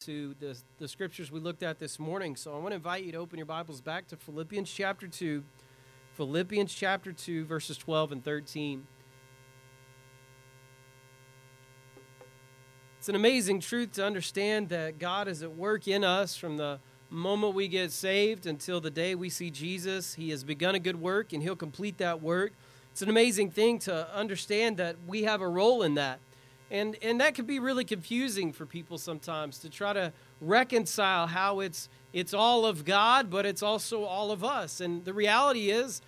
to the scriptures we looked at this morning. So I want to invite you to open your Bibles back to Philippians chapter 2. Philippians chapter 2, verses 12 and 13. It's an amazing truth to understand that God is at work in us from the moment we get saved until the day we see Jesus. He has begun a good work, and He'll complete that work. It's an amazing thing to understand that we have a role in that. And that can be really confusing for people sometimes to try to reconcile how it's all of God, but it's also all of us. And the reality is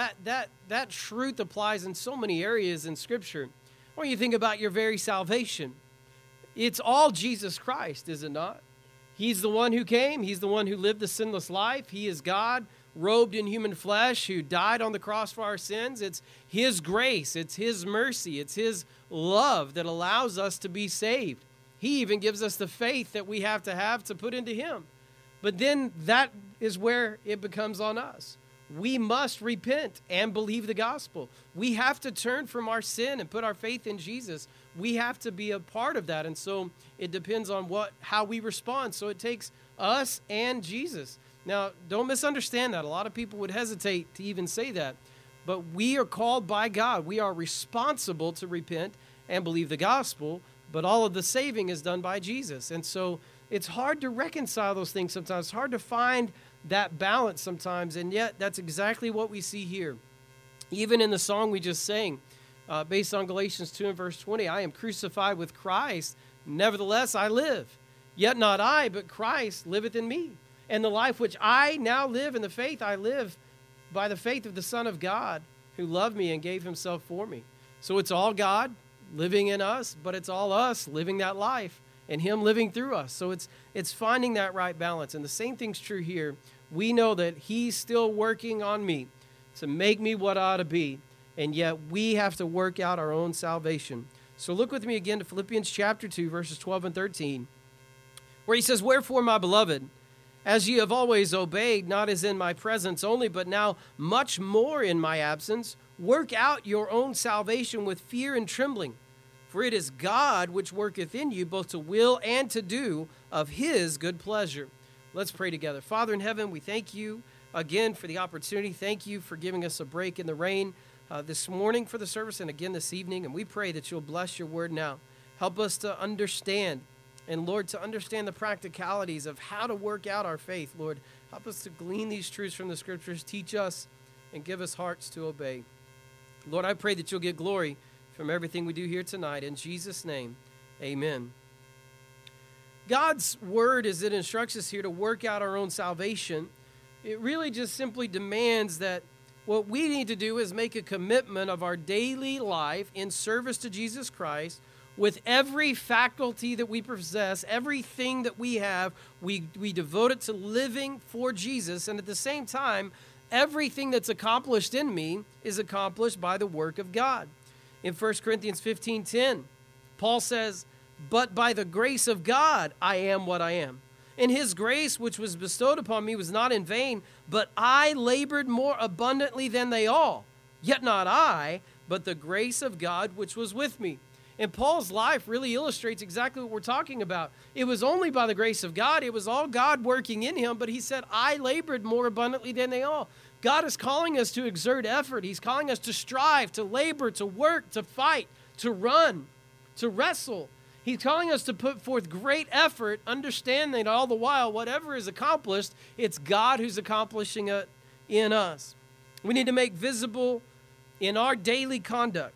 that truth applies in so many areas in Scripture. When you think about your very salvation, it's all Jesus Christ, is it not? He's the one who came. He's the one who lived the sinless life. He is God, robed in human flesh, who died on the cross for our sins. It's His grace. It's His mercy. It's His love that allows us to be saved. He even gives us the faith that we have to put into Him. But then that is where it becomes on us. We must repent and believe the gospel. We have to turn from our sin and put our faith in Jesus. We have to be a part of that. And so it depends on how we respond. So it takes us and Jesus. Now, don't misunderstand that. A lot of people would hesitate to even say that. But we are called by God. We are responsible to repent and believe the gospel. But all of the saving is done by Jesus. And so it's hard to reconcile those things sometimes. It's hard to find that balance sometimes, and yet that's exactly what we see here. Even in the song we just sang, based on Galatians 2 and verse 20, I am crucified with Christ, nevertheless I live. Yet not I, but Christ liveth in me. And the life which I now live in the faith, I live by the faith of the Son of God, who loved me and gave Himself for me. So it's all God living in us, but it's all us living that life and Him living through us. So it's finding that right balance. And the same thing's true here. We know that He's still working on me to make me what I ought to be, and yet we have to work out our own salvation. So look with me again to Philippians chapter 2, verses 12 and 13, where he says, Wherefore, my beloved, as ye have always obeyed, not as in my presence only, but now much more in my absence, work out your own salvation with fear and trembling. For it is God which worketh in you both to will and to do of His good pleasure. Let's pray together. Father in heaven, we thank You again for the opportunity. Thank You for giving us a break in the rain this morning for the service and again this evening. And we pray that You'll bless Your word now. Help us to understand, and Lord, to understand the practicalities of how to work out our faith. Lord, help us to glean these truths from the Scriptures. Teach us and give us hearts to obey. Lord, I pray that You'll get glory from everything we do here tonight. In Jesus' name, amen. God's word, as it instructs us here to work out our own salvation, it really just simply demands that what we need to do is make a commitment of our daily life in service to Jesus Christ with every faculty that we possess, everything that we have, we devote it to living for Jesus. And at the same time, everything that's accomplished in me is accomplished by the work of God. In 1 Corinthians 15:10, Paul says, But by the grace of God I am what I am. And His grace which was bestowed upon me was not in vain, but I labored more abundantly than they all. Yet not I, but the grace of God which was with me. And Paul's life really illustrates exactly what we're talking about. It was only by the grace of God. It was all God working in him, but he said, I labored more abundantly than they all. God is calling us to exert effort. He's calling us to strive, to labor, to work, to fight, to run, to wrestle. He's calling us to put forth great effort, understanding that all the while, whatever is accomplished, it's God who's accomplishing it in us. We need to make visible in our daily conduct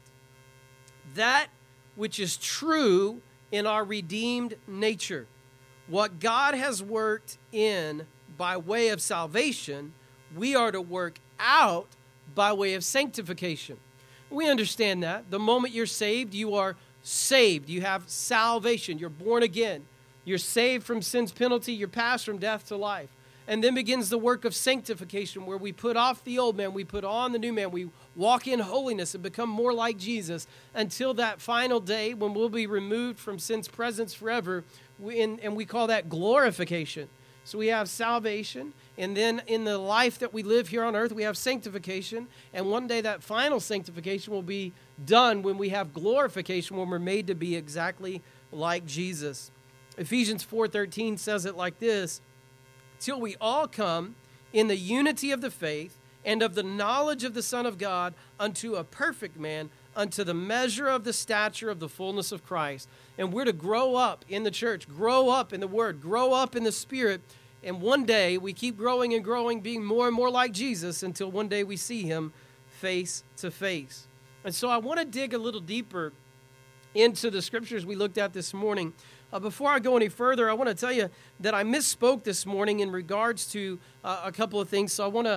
that which is true in our redeemed nature. What God has worked in by way of salvation, we are to work out by way of sanctification. We understand that. The moment you're saved, you are saved. You have salvation. You're born again. You're saved from sin's penalty. You're passed from death to life. And then begins the work of sanctification, where we put off the old man, we put on the new man, we walk in holiness and become more like Jesus until that final day when we'll be removed from sin's presence forever, and we call that glorification. So we have salvation, and then in the life that we live here on earth, we have sanctification, and one day that final sanctification will be done when we have glorification, when we're made to be exactly like Jesus. Ephesians 4:13 says it like this: till we all come in the unity of the faith and of the knowledge of the Son of God unto a perfect man, unto the measure of the stature of the fullness of Christ. And we're to grow up in the church, grow up in the Word, grow up in the Spirit. And one day we keep growing and growing, being more and more like Jesus until one day we see him face to face. And so I want to dig a little deeper into the scriptures we looked at this morning. Before I go any further, I want to tell you that I misspoke this morning in regards to a couple of things. So I want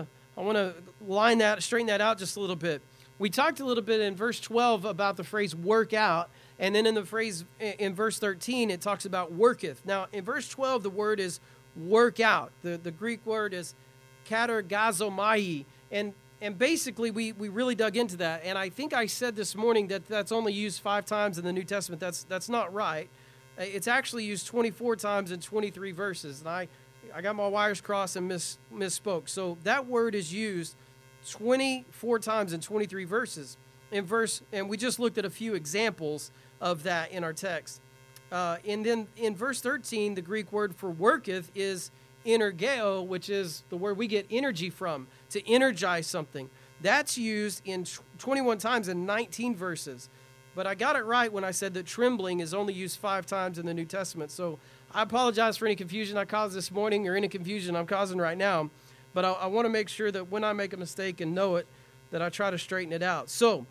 to straighten that out just a little bit. We talked a little bit in verse 12 about the phrase work out, and then in the phrase in verse 13 it talks about worketh. Now in verse 12 the word is work out. The Greek word is katergazomai, and basically we really dug into that. And I think I said this morning that that's only used 5 times in the New Testament. That's not right. It's actually used 24 times in 23 verses. And I got my wires crossed and misspoke. So that word is used 24 times in 23 verses. And we just looked at a few examples of that in our text. And then in verse 13, the Greek word for worketh is energeo, which is the word we get energy from, to energize something. That's used in 21 times in 19 verses. But I got it right when I said that trembling is only used 5 times in the New Testament. So I apologize for any confusion I caused this morning or any confusion I'm causing right now. But I want to make sure that when I make a mistake and know it, that I try to straighten it out. So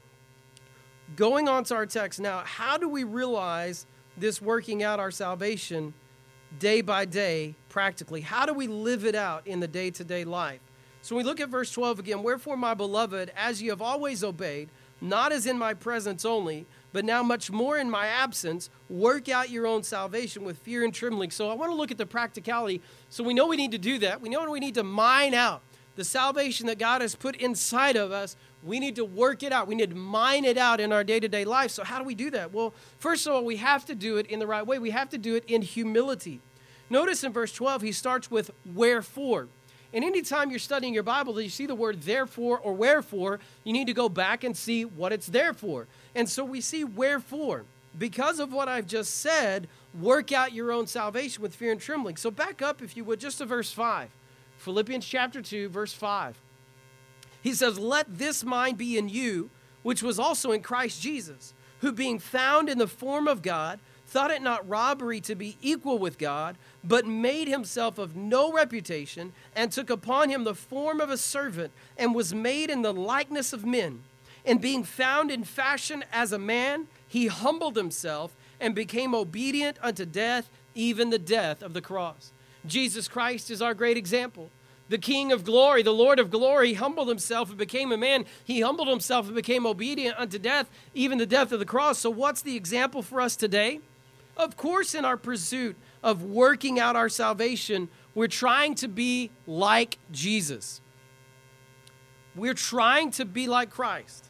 going on to our text now, how do we realize this working out our salvation day by day practically? How do we live it out in the day-to-day life? So we look at verse 12 again. Wherefore, my beloved, as ye have always obeyed, not as in my presence only, but now much more in my absence, work out your own salvation with fear and trembling. So I want to look at the practicality. So we know we need to do that. We know we need to mine out the salvation that God has put inside of us. We need to work it out. We need to mine it out in our day-to-day life. So how do we do that? Well, first of all, we have to do it in the right way. We have to do it in humility. Notice in verse 12, he starts with wherefore. And anytime you're studying your Bible that you see the word therefore or wherefore, you need to go back and see what it's there for. And so we see wherefore. Because of what I've just said, work out your own salvation with fear and trembling. So back up, if you would, just to verse 5. Philippians chapter 2, verse 5. He says, let this mind be in you, which was also in Christ Jesus, who being found in the form of God, thought it not robbery to be equal with God, but made himself of no reputation, and took upon him the form of a servant, and was made in the likeness of men. And being found in fashion as a man, he humbled himself, and became obedient unto death, even the death of the cross. Jesus Christ is our great example. The King of glory, the Lord of glory, humbled himself and became a man. He humbled himself and became obedient unto death, even the death of the cross. So what's the example for us today? Of course, in our pursuit of working out our salvation, we're trying to be like Jesus. We're trying to be like Christ.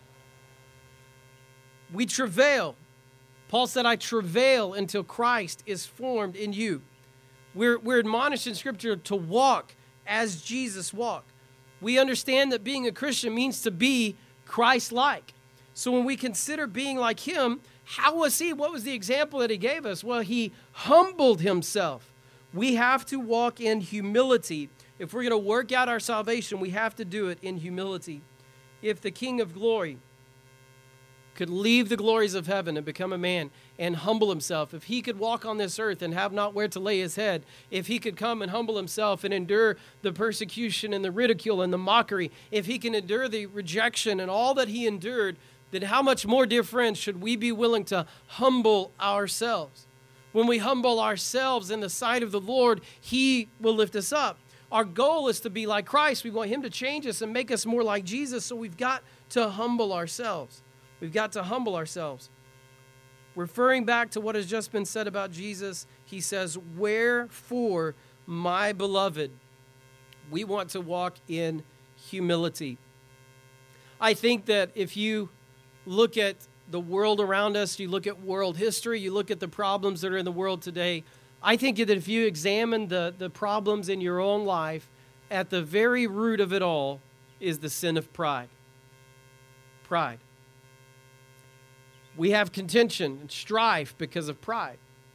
We travail. Paul said, I travail until Christ is formed in you. We're admonished in Scripture to walk as Jesus walked. We understand that being a Christian means to be Christ-like. So when we consider being like him, how was he? What was the example that he gave us? Well, he humbled himself. We have to walk in humility. If we're going to work out our salvation, we have to do it in humility. If the King of glory could leave the glories of heaven and become a man and humble himself, if he could walk on this earth and have not where to lay his head, if he could come and humble himself and endure the persecution and the ridicule and the mockery, if he can endure the rejection and all that he endured, then how much more, dear friends, should we be willing to humble ourselves? When we humble ourselves in the sight of the Lord, he will lift us up. Our goal is to be like Christ. We want him to change us and make us more like Jesus, so we've got to humble ourselves. We've got to humble ourselves. Referring back to what has just been said about Jesus, he says, wherefore, my beloved, we want to walk in humility. I think that if you look at the world around us, you look at world history, you look at the problems that are in the world today, I think that if you examine the problems in your own life, at the very root of it all is the sin of pride. Pride. We have contention and strife because of pride.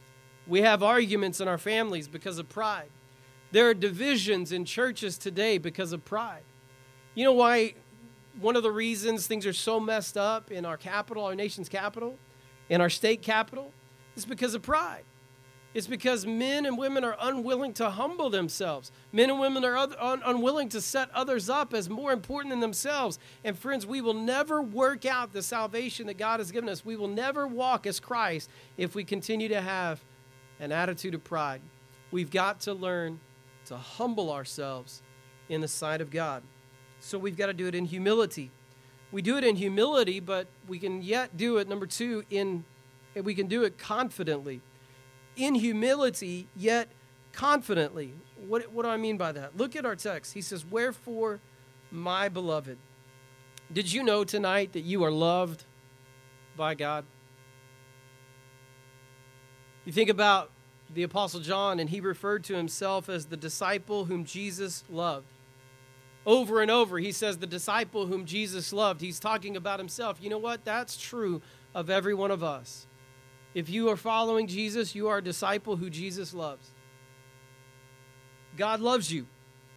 We have arguments in our families because of pride. There are divisions in churches today because of pride. You know why? One of the reasons things are so messed up in our capital, our nation's capital, in our state capital, is because of pride. It's because men and women are unwilling to humble themselves. Men and women are unwilling to set others up as more important than themselves. And friends, we will never work out the salvation that God has given us. We will never walk as Christ if we continue to have an attitude of pride. We've got to learn to humble ourselves in the sight of God. So we've got to do it in humility. We do it in humility, but we can yet do it, number two, we can do it confidently. In humility, yet confidently. What do I mean by that? Look at our text. He says, "Wherefore, my beloved." Did you know tonight that you are loved by God? You think about the Apostle John, and he referred to himself as the disciple whom Jesus loved. Over and over, he says, the disciple whom Jesus loved. He's talking about himself. You know what? That's true of every one of us. If you are following Jesus, you are a disciple who Jesus loves. God loves you.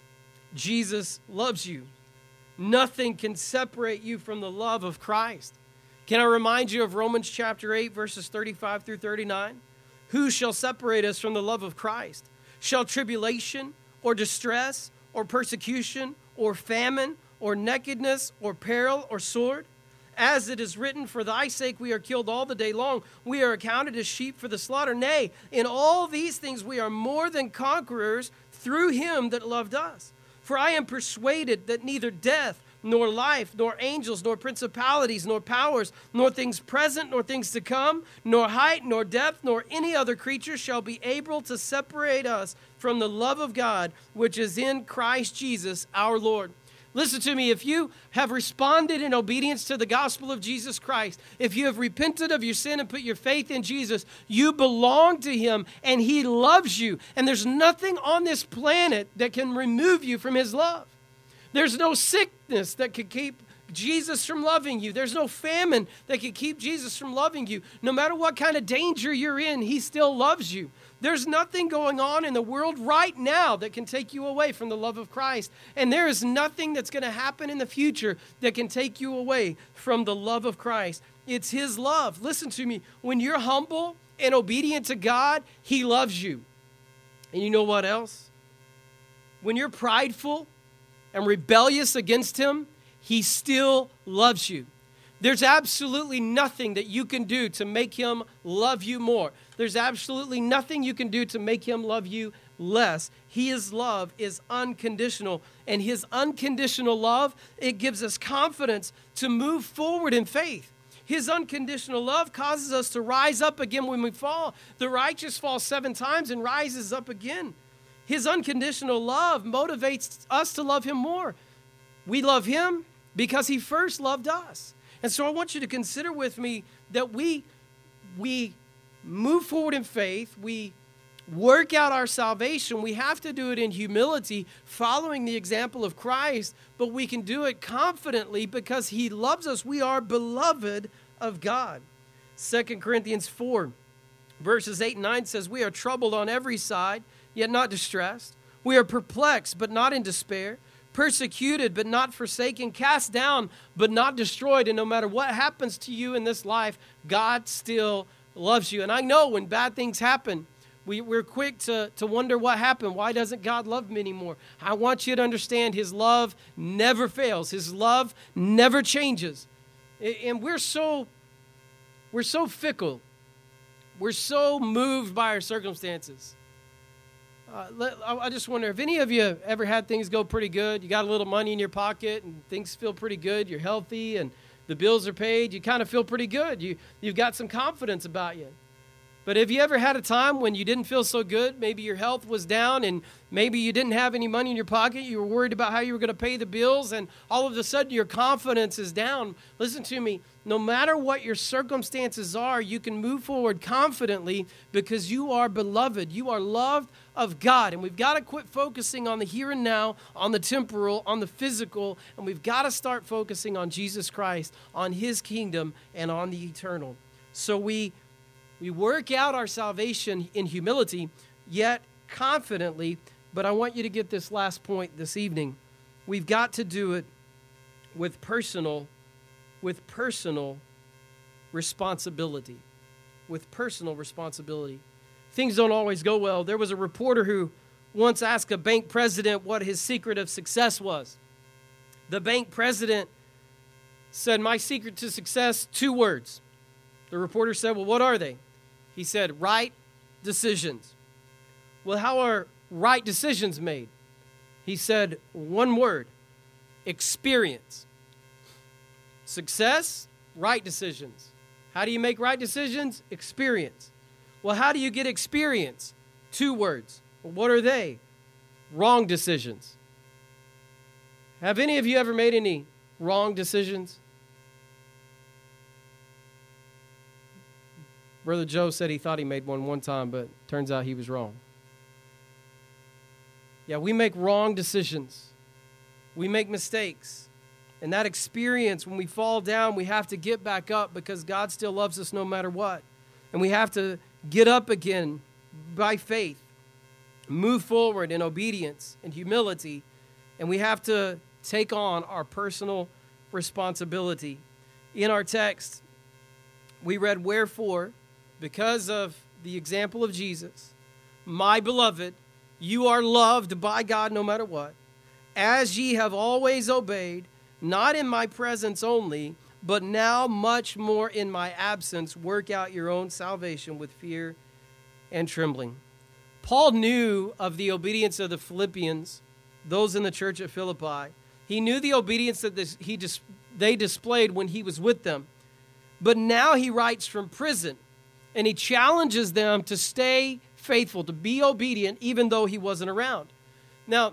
Jesus loves you. Nothing can separate you from the love of Christ. Can I remind you of Romans chapter 8, verses 35 through 39? Who shall separate us from the love of Christ? Shall tribulation or distress or persecution or famine or nakedness or peril or sword? As it is written, for thy sake we are killed all the day long. We are accounted as sheep for the slaughter. Nay, in all these things we are more than conquerors through him that loved us. For I am persuaded that neither death, nor life, nor angels, nor principalities, nor powers, nor things present, nor things to come, nor height, nor depth, nor any other creature shall be able to separate us from the love of God, which is in Christ Jesus our Lord. Listen to me, if you have responded in obedience to the gospel of Jesus Christ, if you have repented of your sin and put your faith in Jesus, you belong to him and he loves you. And there's nothing on this planet that can remove you from his love. There's no sickness that could keep Jesus from loving you. There's no famine that can keep Jesus from loving you. No matter what kind of danger you're in, he still loves you. There's nothing going on in the world right now that can take you away from the love of Christ. And there is nothing that's going to happen in the future that can take you away from the love of Christ. It's his love. Listen to me. When you're humble and obedient to God, he loves you. And you know what else? When you're prideful and rebellious against him, he still loves you. There's absolutely nothing that you can do to make him love you more. There's absolutely nothing you can do to make him love you less. His love is unconditional, and his unconditional love, it gives us confidence to move forward in faith. His unconditional love causes us to rise up again when we fall. The righteous falls 7 times and rises up again. His unconditional love motivates us to love him more. We love him because he first loved us. And so I want you to consider with me that we move forward in faith. We work out our salvation. We have to do it in humility, following the example of Christ, but we can do it confidently because he loves us. We are beloved of God. 2 Corinthians 4, verses 8 and 9 says, we are troubled on every side, yet not distressed. We are perplexed, but not in despair. Persecuted, but not forsaken. Cast down, but not destroyed. And no matter what happens to you in this life, God still loves you. And I know when bad things happen, we're quick to wonder what happened. Why doesn't God love me anymore? I want you to understand his love never fails. His love never changes. And we're so fickle. We're so moved by our circumstances. I just wonder if any of you ever had things go pretty good. You got a little money in your pocket and things feel pretty good. You're healthy and the bills are paid. You kind of feel pretty good. You've got some confidence about you. But have you ever had a time when you didn't feel so good? Maybe your health was down and maybe you didn't have any money in your pocket. You were worried about how you were going to pay the bills and all of a sudden your confidence is down. Listen to me. No matter what your circumstances are, you can move forward confidently because you are beloved. You are loved of God. And we've got to quit focusing on the here and now, on the temporal, on the physical, and we've got to start focusing on Jesus Christ, on his kingdom, and on the eternal. So we We work out our salvation in humility, yet confidently. But I want you to get this last point this evening. We've got to do it with personal responsibility. With personal responsibility. Things don't always go well. There was a reporter who once asked a bank president what his secret of success was. The bank president said, "My secret to success, 2 words." The reporter said, "Well, what are they?" He said, "Right decisions." "Well, how are right decisions made?" He said, 1 word, experience. Success, right decisions. How do you make right decisions? Experience. Well, how do you get experience? 2 words. Well, what are they? Wrong decisions. Have any of you ever made any wrong decisions? Brother Joe said he thought he made one time, but turns out he was wrong. Yeah, we make wrong decisions. We make mistakes. And that experience, when we fall down, we have to get back up because God still loves us no matter what. And we have to get up again by faith, move forward in obedience and humility, and we have to take on our personal responsibility. In our text, we read, "Wherefore, because of the example of Jesus, my beloved, you are loved by God no matter what, as ye have always obeyed, not in my presence only, but now much more in my absence, work out your own salvation with fear and trembling." Paul knew of the obedience of the Philippians, those in the church at Philippi. He knew the obedience that they displayed when he was with them. But now he writes from prison, and he challenges them to stay faithful, to be obedient, even though he wasn't around. Now,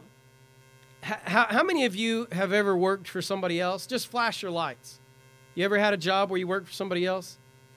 how many of you have ever worked for somebody else? Just flash your lights. You ever had a job where you worked for somebody else?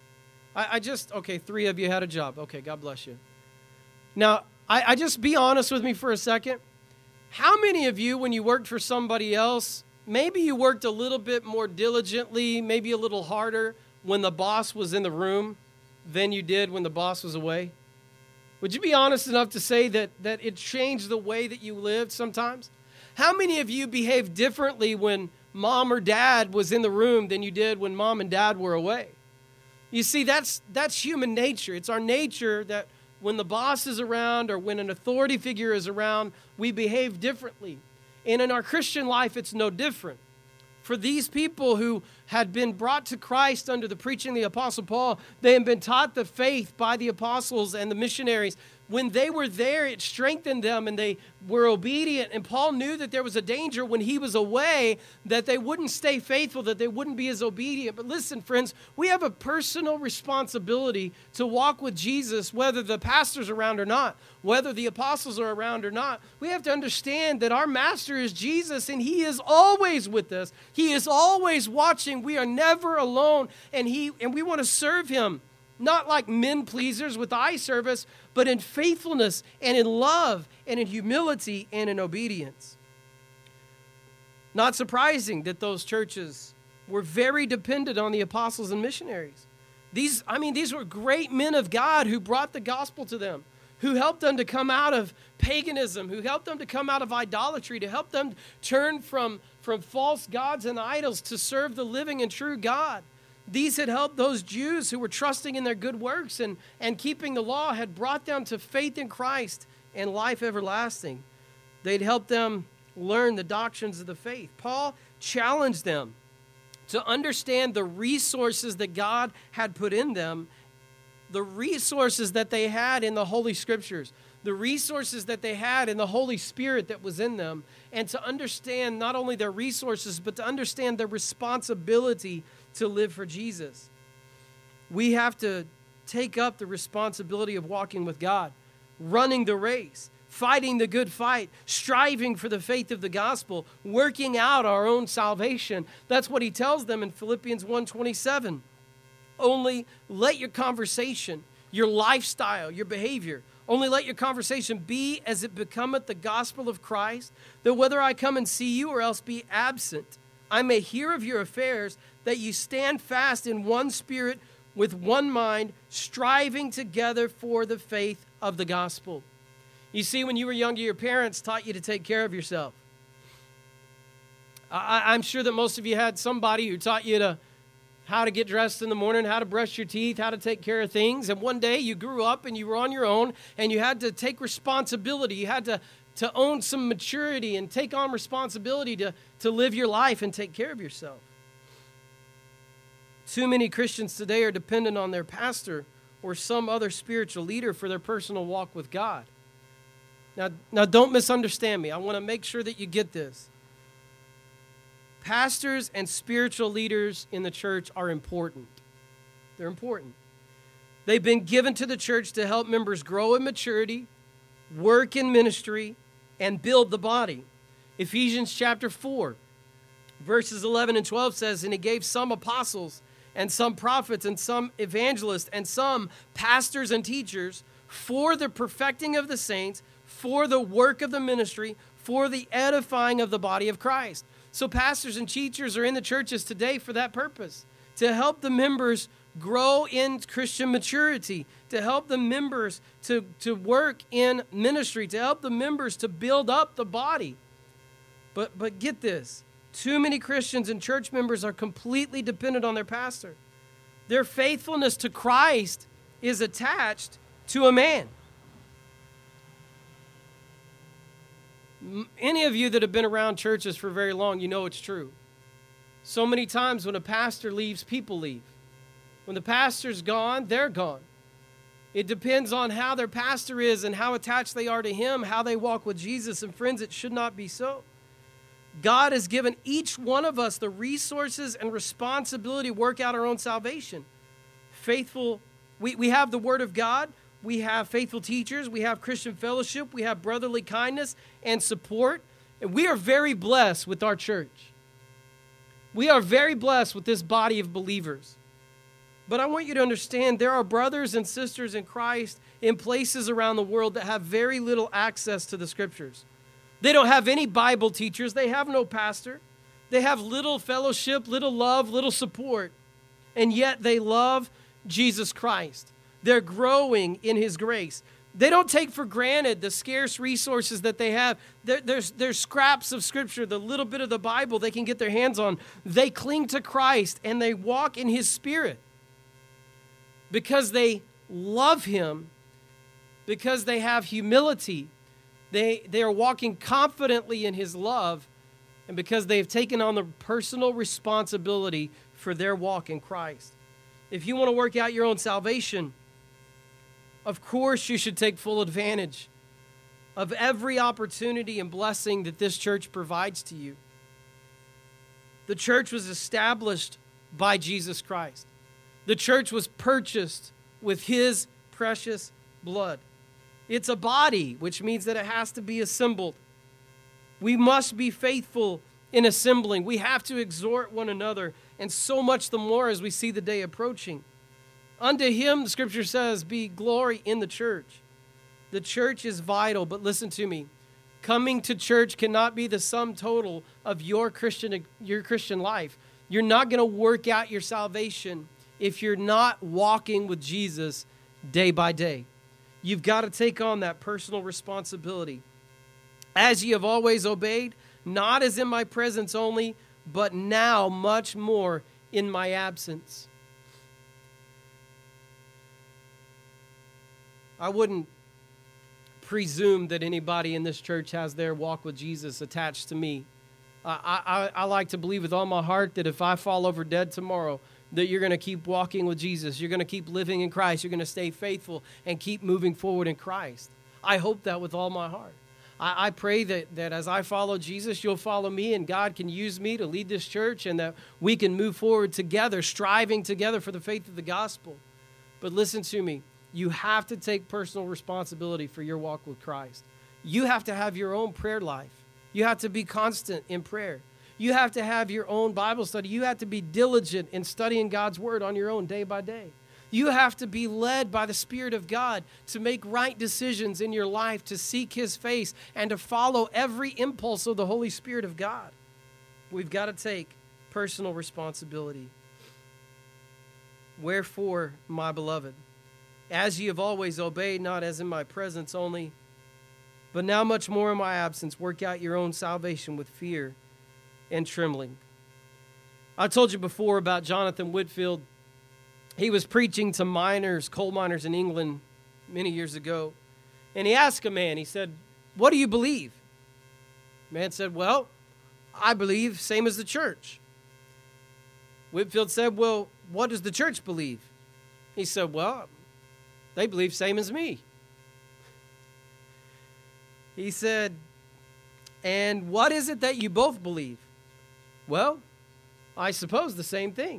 Okay, 3 of you had a job. Okay, God bless you. Now, I just be honest with me for a second. How many of you, when you worked for somebody else, maybe you worked a little bit more diligently, maybe a little harder when the boss was in the room than you did when the boss was away? Would you be honest enough to say that it changed the way that you lived sometimes? How many of you behaved differently when mom or dad was in the room than you did when mom and dad were away? You see, that's human nature. It's our nature that when the boss is around or when an authority figure is around, we behave differently. And in our Christian life, it's no different. For these people who had been brought to Christ under the preaching of the Apostle Paul, they had been taught the faith by the apostles and the missionaries. When they were there, it strengthened them and they were obedient. And Paul knew that there was a danger when he was away that they wouldn't stay faithful, that they wouldn't be as obedient. But listen, friends, we have a personal responsibility to walk with Jesus, whether the pastor's around or not, whether the apostles are around or not. We have to understand that our master is Jesus and he is always with us. He is always watching. We are never alone, and we want to serve him. Not like men pleasers with eye service, but in faithfulness and in love and in humility and in obedience. Not surprising that those churches were very dependent on the apostles and missionaries. These were great men of God who brought the gospel to them, who helped them to come out of paganism, who helped them to come out of idolatry, to help them turn from false gods and idols to serve the living and true God. These had helped those Jews who were trusting in their good works and keeping the law, had brought them to faith in Christ and life everlasting. They'd helped them learn the doctrines of the faith. Paul challenged them to understand the resources that God had put in them, the resources that they had in the Holy Scriptures, the resources that they had in the Holy Spirit that was in them, and to understand not only their resources, but to understand their responsibility to live for Jesus. We have to take up the responsibility of walking with God, running the race, fighting the good fight, striving for the faith of the gospel, working out our own salvation. That's what he tells them in Philippians 1:27. Only let your conversation, your lifestyle, your behavior, only let your conversation be as it becometh the gospel of Christ, that whether I come and see you or else be absent, I may hear of your affairs, that you stand fast in one spirit, with one mind, striving together for the faith of the gospel. You see, when you were younger, your parents taught you to take care of yourself. I'm sure that most of you had somebody who taught you how to get dressed in the morning, how to brush your teeth, how to take care of things. And one day you grew up and you were on your own and you had to take responsibility. You had to own some maturity and take on responsibility to live your life and take care of yourself. Too many Christians today are dependent on their pastor or some other spiritual leader for their personal walk with God. Now don't misunderstand me. I want to make sure that you get this. Pastors and spiritual leaders in the church are important. They're important. They've been given to the church to help members grow in maturity, work in ministry, and build the body. Ephesians chapter 4, verses 11 and 12 says, "And he gave some apostles and some prophets and some evangelists and some pastors and teachers for the perfecting of the saints, for the work of the ministry, for the edifying of the body of Christ." So pastors and teachers are in the churches today for that purpose, to help the members grow in Christian maturity, to help the members to work in ministry, to help the members to build up the body. But get this, too many Christians and church members are completely dependent on their pastor. Their faithfulness to Christ is attached to a man. Any of you that have been around churches for very long, you know it's true. So many times when a pastor leaves, people leave. When the pastor's gone, they're gone. It depends on how their pastor is and how attached they are to him, how they walk with Jesus. And friends, it should not be so. God has given each one of us the resources and responsibility to work out our own salvation. We have the Word of God. We have faithful teachers, we have Christian fellowship, we have brotherly kindness and support. And we are very blessed with our church. We are very blessed with this body of believers. But I want you to understand there are brothers and sisters in Christ in places around the world that have very little access to the Scriptures. They don't have any Bible teachers. They have no pastor. They have little fellowship, little love, little support. And yet they love Jesus Christ. They're growing in His grace. They don't take for granted the scarce resources that they have. There's scraps of Scripture, the little bit of the Bible they can get their hands on. They cling to Christ and they walk in His Spirit because they love Him, because they have humility. They are walking confidently in His love, and because they've taken on the personal responsibility for their walk in Christ. If you want to work out your own salvation, of course, you should take full advantage of every opportunity and blessing that this church provides to you. The church was established by Jesus Christ. The church was purchased with His precious blood. It's a body, which means that it has to be assembled. We must be faithful in assembling. We have to exhort one another, and so much the more as we see the day approaching. Unto Him, the Scripture says, be glory in the church. The church is vital, but listen to me. Coming to church cannot be the sum total of your Christian life. You're not going to work out your salvation if you're not walking with Jesus day by day. You've got to take on that personal responsibility. As ye have always obeyed, not as in my presence only, but now much more in my absence. I wouldn't presume that anybody in this church has their walk with Jesus attached to me. I like to believe with all my heart that if I fall over dead tomorrow, that you're going to keep walking with Jesus. You're going to keep living in Christ. You're going to stay faithful and keep moving forward in Christ. I hope that with all my heart. I pray that as I follow Jesus, you'll follow me, and God can use me to lead this church, and that we can move forward together, striving together for the faith of the gospel. But listen to me. You have to take personal responsibility for your walk with Christ. You have to have your own prayer life. You have to be constant in prayer. You have to have your own Bible study. You have to be diligent in studying God's Word on your own day by day. You have to be led by the Spirit of God to make right decisions in your life, to seek His face, and to follow every impulse of the Holy Spirit of God. We've got to take personal responsibility. Wherefore, my beloved, as ye have always obeyed, not as in my presence only, but now much more in my absence, work out your own salvation with fear and trembling. I told you before about Jonathan Whitfield. He was preaching to miners, coal miners in England many years ago. And he asked a man, he said, "What do you believe?" The man said, "Well, I believe same as the church." Whitfield said, "Well, what does the church believe?" He said, "Well, they believe same as me." He said, "And what is it that you both believe?" "Well, I suppose the same thing."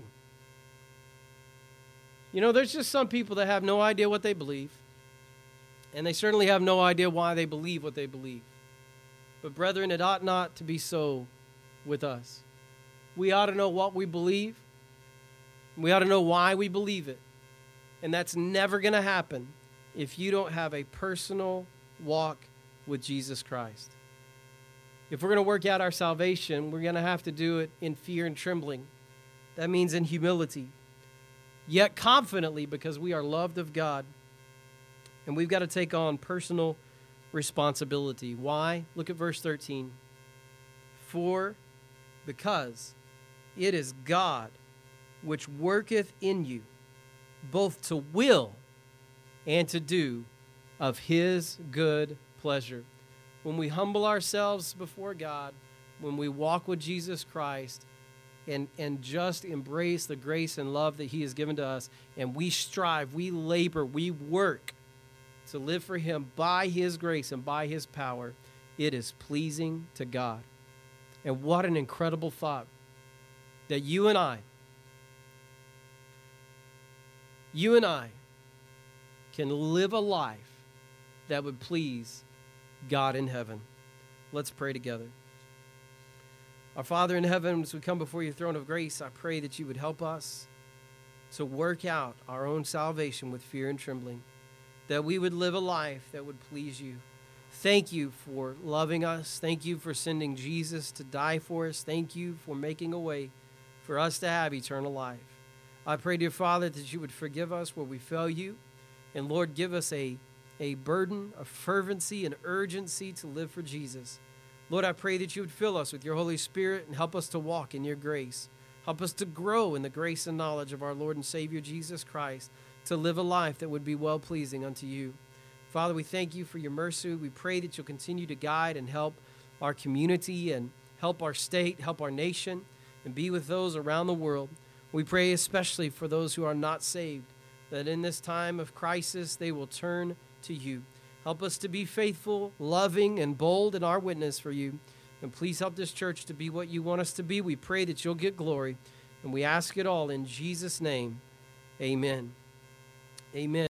You know, there's just some people that have no idea what they believe, and they certainly have no idea why they believe what they believe. But brethren, it ought not to be so with us. We ought to know what we believe. We ought to know why we believe it. And that's never going to happen if you don't have a personal walk with Jesus Christ. If we're going to work out our salvation, we're going to have to do it in fear and trembling. That means in humility, yet confidently, because we are loved of God. And we've got to take on personal responsibility. Why? Look at verse 13. Because it is God which worketh in you, both to will and to do of his good pleasure. When we humble ourselves before God, when we walk with Jesus Christ, and just embrace the grace and love that he has given to us, and we strive, we labor, we work to live for him by his grace and by his power, it is pleasing to God. And what an incredible thought that you and I can live a life that would please God in heaven. Let's pray together. Our Father in heaven, as we come before your throne of grace, I pray that you would help us to work out our own salvation with fear and trembling, that we would live a life that would please you. Thank you for loving us. Thank you for sending Jesus to die for us. Thank you for making a way for us to have eternal life. I pray, dear Father, that you would forgive us where we fail you. And Lord, give us a burden, a fervency, an urgency to live for Jesus. Lord, I pray that you would fill us with your Holy Spirit and help us to walk in your grace. Help us to grow in the grace and knowledge of our Lord and Savior Jesus Christ, to live a life that would be well-pleasing unto you. Father, we thank you for your mercy. We pray that you'll continue to guide and help our community and help our state, help our nation, and be with those around the world. We pray especially for those who are not saved, that in this time of crisis they will turn to you. Help us to be faithful, loving, and bold in our witness for you. And please help this church to be what you want us to be. We pray that you'll get glory. And we ask it all in Jesus' name. Amen. Amen.